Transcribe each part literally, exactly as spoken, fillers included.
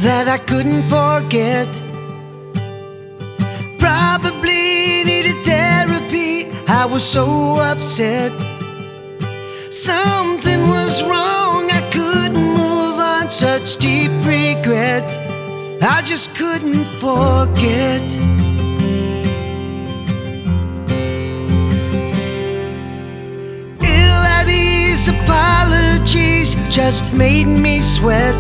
that I couldn't forget. Probably needed therapy, I was so upset. Something was wrong, I couldn't move on, such deep regret I just couldn't forget. Ill at ease apologies just made me sweat.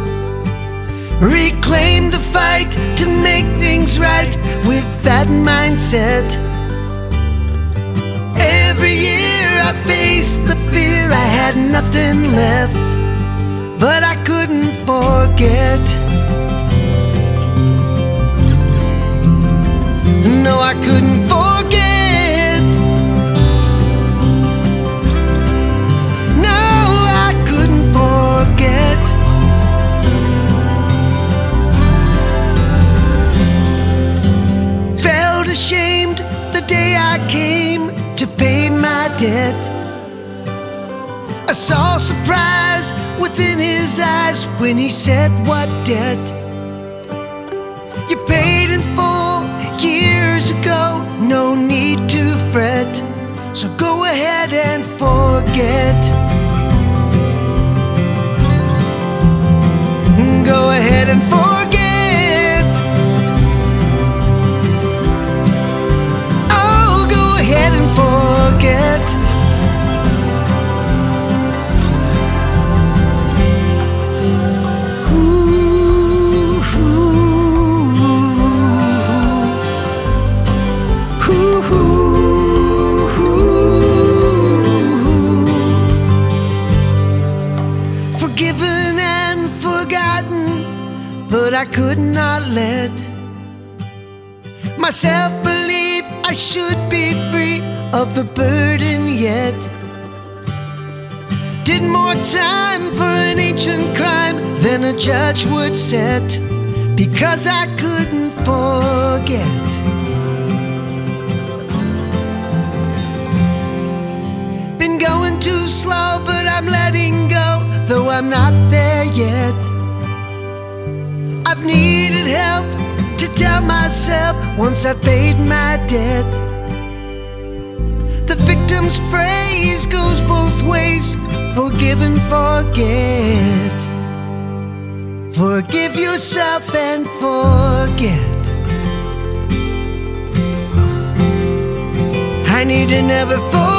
Reclaim the fight to make things right with that mindset. Every year I faced the fear I had nothing left, but I couldn't forget. No, I couldn't forget. No, I couldn't forget. Felt ashamed the day I came to pay my debt. I saw surprise within his eyes when he said, "What debt? You paid in full years ago, no need to fret, so go ahead and forget. Go ahead and forget. Oh, go ahead and forget." Forgiven and forgotten, but I could not let myself believe I should be free of the burden yet. Did more time for an ancient crime than a judge would set, because I couldn't forget. Been going too slow, but I'm letting go, though I'm not there yet. I've needed help to tell myself once I've paid my debt. The victim's phrase goes both ways: forgive and forget. Forgive yourself and forget. I need to never forget.